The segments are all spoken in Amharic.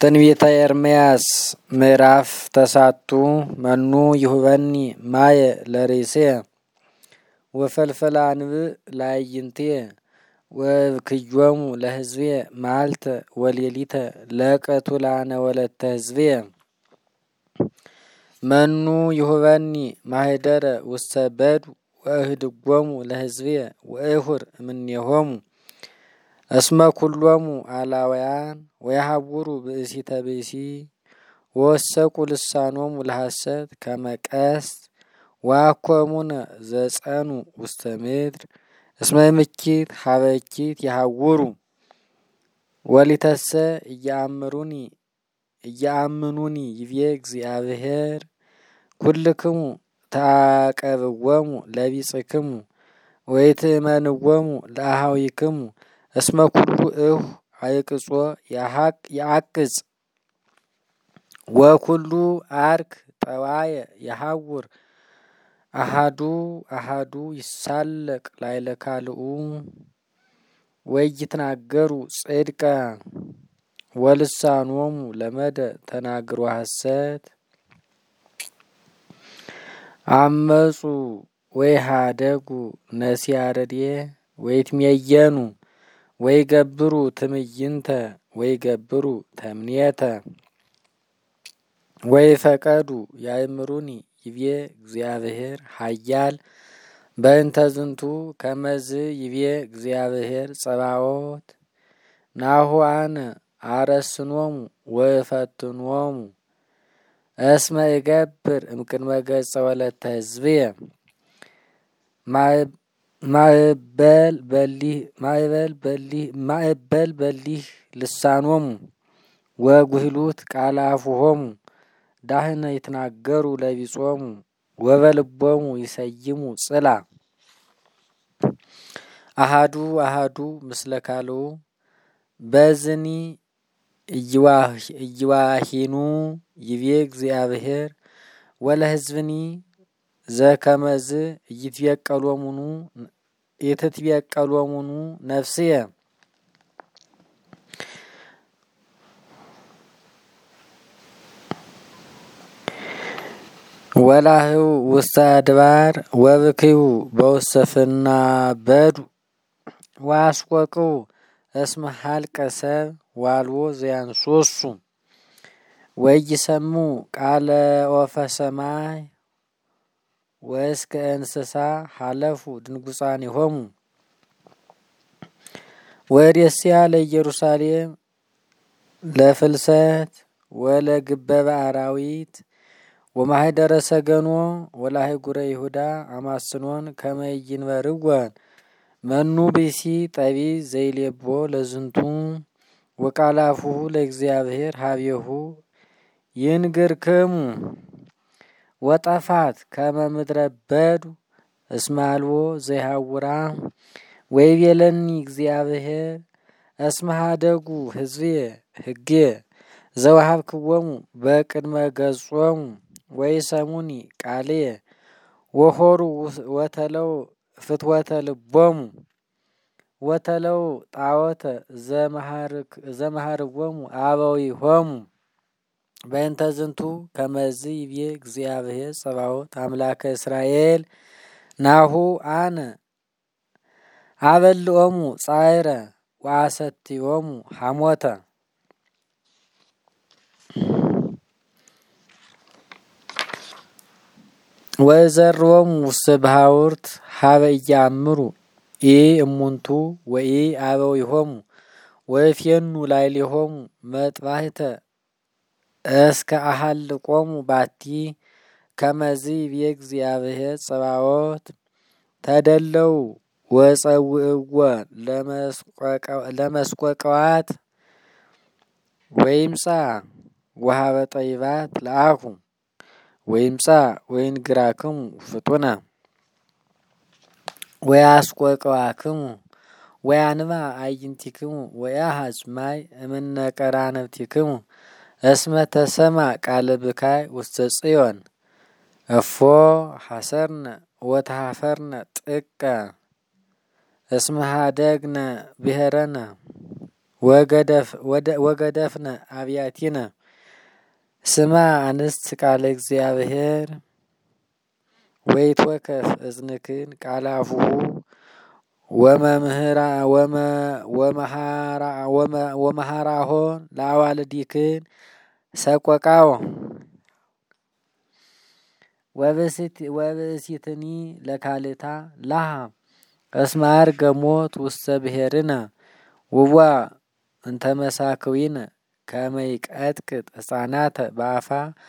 ትንቢተ ኤርምያስ ምዕራፍ ተሳቱ መኑ ይሁበኒ ማየ ለሬሴ ወፈልፈላ አንብእ ላዕይንቴ ወክዮሙ ለሕዝቤ መዓልተ ወሌሊተ ለቀቱላነ ወለተ ሕዝቤ መኑ ይሁበኒ ማህደረ ውስተ በዱ ወእህድጎሙ ለሕዝቤ ወእሁር እምኔሆሙ እስመ ኩሎሙ አላውያን ወያሃውሩ ብእሲተ ብእሲ ወወሰቁ ልሳኖሙ ለሐሰት ከመ ቀስት ወአኮሙነ ዘጸኑ ውስተ ምድር እስመ ምኪት ሀበ እኪት ያሃውሩ ወሊተሰ እያአምኑኒ ይቤ እግዚአብሔር ኩልክሙ ተአቀብዎሙ ለቢጽክሙ ወይትእመንዎሙ ለአኀዊክሙ እስመ ኩሉ እሁ አይቅጾ ያዕቅጽ ወኩሉ አርክ ጠዋየ ያሃውር አሃዱ አሃዱ ይሳለቅ ላዕለ ካልኡ ወይትናገሩ ጽድቀ ወልሳኖሙ ለመደ ተናግሮ ሐሰት አመጹ ወይሃደጉ ነሲያ ረድኤ ወይትሜየኑ ወይገብሩ ትምይንተ ወይገብሩ ተምኔተ ወይፈቀዱ ያእምሩኒ ይቤ እግዚአብሔር ኃያል በእንተ ዝንቱ ከመዝ ይቤ እግዚአብሔር ጸባኦት ናሁ አነ አረስኖሙ ወእፈትኖሙ እስመ እገብር እምቅድመ ገጸ ወለተ ሕዝብየ ማእበል በሊህ ልሳኖሙ ወጉህሉት ቃለ አፉሆሙ ዳህነ ይትናገሩ ለቢጾሙ ወበልቦሙ ይሰይሙ ጽላ አሃዱ አሃዱ ምስለ ካልኡ በዝኒ እይዋሂኑ ይቤ እግዚአብሔር ወለሕዝብኒ ዘከመዝ ይትትቤቀሎሙኑ ነፍስየ ወላህው ውስተ አድባር ወብክዩ በውስተ ፍናበዱ ወአስቆቅው እስመ ሀልቀ ሰብ ዋልዎ ዘያንሶሱ ወይሰሙ ቃለ ወፈ ሰማይ ወእስከ እንስሳ ሀለፉ ድንጉፃኔሆሙ ወርእስያ ለኢየሩሳሌም ለፍልሰት ወለግበበ አራዊት ወማህደረ ሰገኖ ወላህጉረ ይሁዳ አማስኖን ከመ ይንበርወን መኑ ብእሲ ጠቢብ ዘይሌቦ ለዝንቱ ወቃለ አፉሁ ለእግዚአብሔር ሀቤሁ ይንግርክሙ ወጠፋት ከመ ምድረ በዱ እስመ አልቦ ዘይሃውራ ወይቤለኒ እግዚአብሔር እስመ ሀደጉ ሕዝብየ ሕግየ ዘወሃብክዎሙ በቅድመ ገጾሙ ወይሰሙኒ ቃልየ ወሖሩ ወተለው ፍትወተ ልቦሙ ወተለው ጣዖተ ዘመሃርዎሙ አበዊሆሙ በእንተ ዝንቱ ከመዝ ይቤ እግዚአብሔር ጸባኦት አምላከ እስራኤል ናሁ አነ አበልኦሙ ጻዕረ ወአሰትዮሙ ሐሞተ ወዘሮሙ ውስተ ባሕውርት ሀበ ኢያእምሩ እሙንቱ ወኢ አበዊሆሙ ወይፌኑ ላዕሌሆሙ መጥባሕተ እስከ አሃልቆሙ ባቲ ከመዝ ይቤ እግዚአብሔር ጸባኦት ተደለው ወጸውዕዎ ለመስቆቀዋት ወይምጻ ወሀበ ጠቢባት ለአኩ ወይምጻ ወይንግራክሙ ፍጡነ ወያስቆቀዋክሙ ወያንባ አዕይንቲክሙ ወያሃዝ ማይ እምነ ቀራንብቲክሙ እስመ ተሰማ ቃለ ብካይ ውስተ ጽዮን እፎ ሐሰርነ ወተሃፈርነ ጥቀ እስመ ሀደግነ ብሔረነ ወገደፍነ አብያቲነ ስማ አንስት ቃለ እግዚአብሔር ወይትወከፍ እዝንክን ቃለ አፉሁ ወመሃራሆ ለአዋልዲክን ሰቆቃዎ ወብእሲትኒ ለካልታ ላሃ እስመ ዐርገ ሞት ውስተ ብሔርነ ውዋ እንተ መሳክዊነ ከመ ይቀጥቅጥ ሕፃናተ በአፋ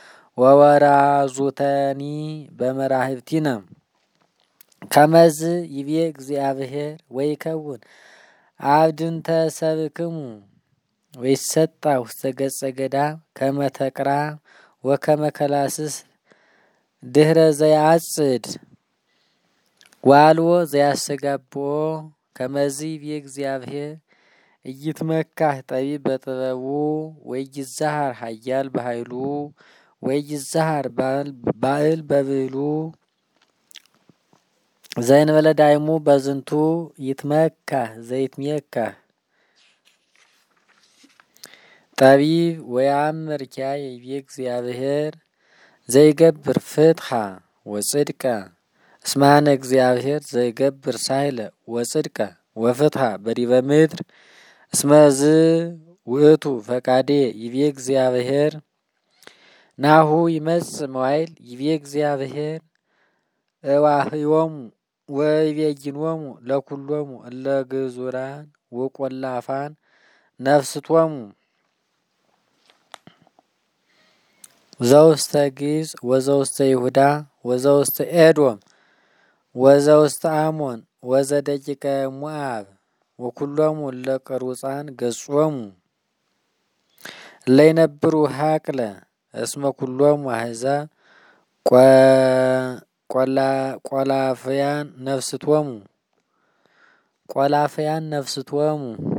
ወወራዙተኒ በመራህብቲነ ከመዝ ይቤ እግዚአብሔር ወይከውን አብድንተ ሰብክሙ ወይሰጣ ውስተ ገጸ ገዳም ከመ ተቅራ ወከመ ከላስስ ድህረ ዘያጽድ ዋልዎ ዘያስተጋብኦ ከመዝ ይቤ እግዚአብሔር ኢይትመካህ ጠቢብ በጥበቡ ወይይዛሃር ኃያል በኃይሉ ወይይዛሃር ባእል በብዕሉ ዘእንበለ ዳይሙ በዝንቱ ይትመካህ ዘይትሜካህ ጠቢብ ወያምር ኪያየ ይቤ እግዚአብሔር ዘይገብር ፍትሐ ወጽድቀ እስማነ እግዚአብሔር ዘይገብር ሳህለ ወጽድቀ ወፍትሐ በዲበ ምድር እስመዝ ውእቱ ፈቃዴ ይቤ እግዚአብሔር ናሁ ይመጽእ መዋዕል ይቤ እግዚአብሔር እዋህዮሙ ወይቤይኖሙ ለኩሎሙ እለ ግዙራን ወቈላፋን ነፍስቶሙ ዘውስተ ግብጽ ወዘውስተ ይሁዳ ወዘውስተ ኤዶም ወዘውስተ አሞን ወዘደቂቀ ሞዓብ ወኩሎሙ እለ ቀሩፃን ገጾሙ እለ ይነብሩ ሀቅለ እስመ ኩሎሙ አሕዛብ ቆላፍያን ነፍስቶሙ